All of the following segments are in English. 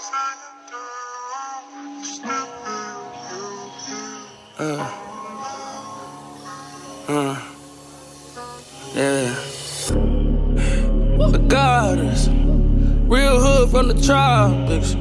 Yeah. Regardless, real hood from the tropics.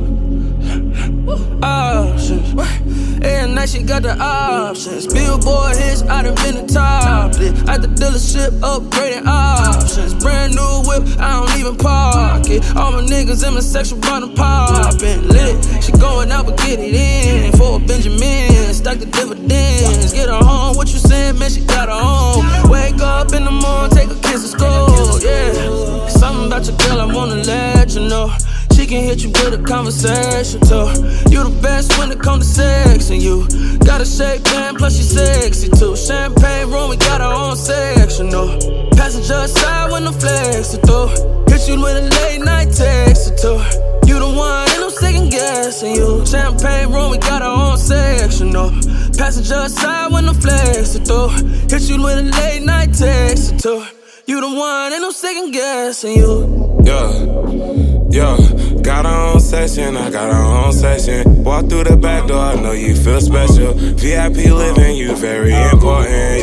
Options. Every night she got the options. Billboard hits, I done been the top lit. At the dealership, upgrading options. Brand new whip, I don't even park it. All my niggas in my section running poppin' lit. She going out but get it in. For a Benjamin, stack the dividends. Get her home, what you saying, man, she got her own. Wake up in the morning, take a kiss and school, yeah. Something about your girl, I wanna let you know. She can hit you with a conversation too. You the best when it comes to sex, and you got a shape and plus she sexy too. Champagne room, we got our own section, no. Passenger side when I'm flexing through. Hit you with a late night text or two. You the one, ain't no second guessing you. Champagne room, we got our own section, no. Passenger side when I'm flexing through. Hit you with a late night text or two. You the one, ain't no second guessing you. Yeah, got our own section, I got our own section. Walk through the back door, I know you feel special. VIP living, you very important,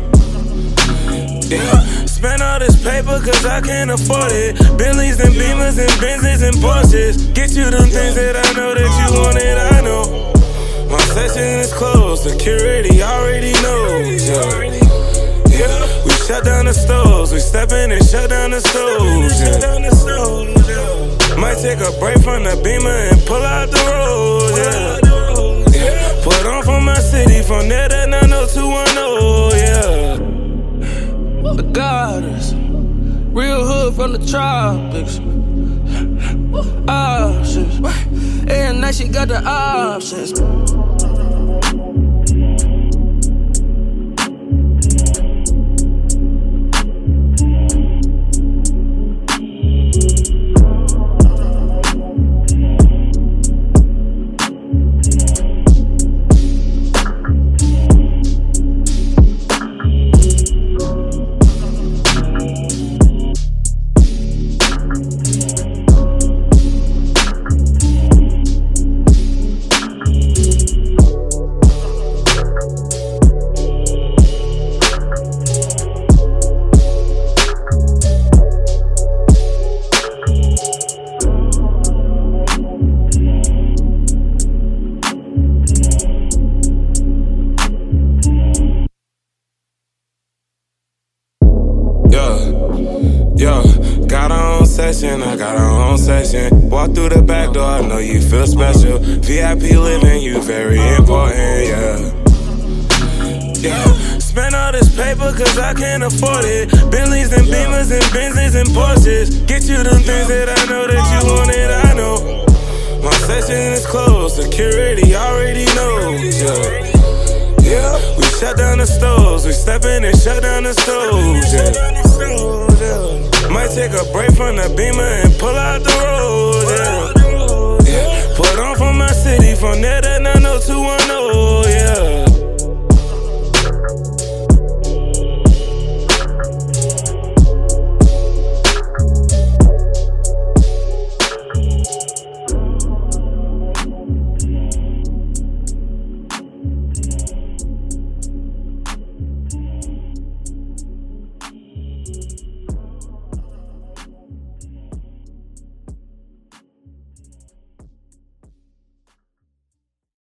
yeah. Spend all this paper cause I can't afford it. Bentleys and Beamers and Benzes and Porsches. Get you them things that I know that you wanted, I know. My section is closed, security already knows, yeah. We shut down the stores, we step in and shut down the stores, yeah. Might take a break from the Beamer and pull out the road, yeah. Put on for my city, from there to 90210, yeah. Regardless, real hood from the tropics. Options. Every night she got the options. Got our own section, I got our own section. Walk through the back door, I know you feel special. VIP living, you very important, yeah. Spend all this paper cause I can't afford it. Bentleys and Beamers and Benzes and Porsches. Get you them things that I know that you wanted, I know. My section is closed, security already knows, yeah. We shut down the stores, we step in and shut down the stores, yeah. Might take a break from the Beamer and pull out the road, yeah. Put on for my city, from there to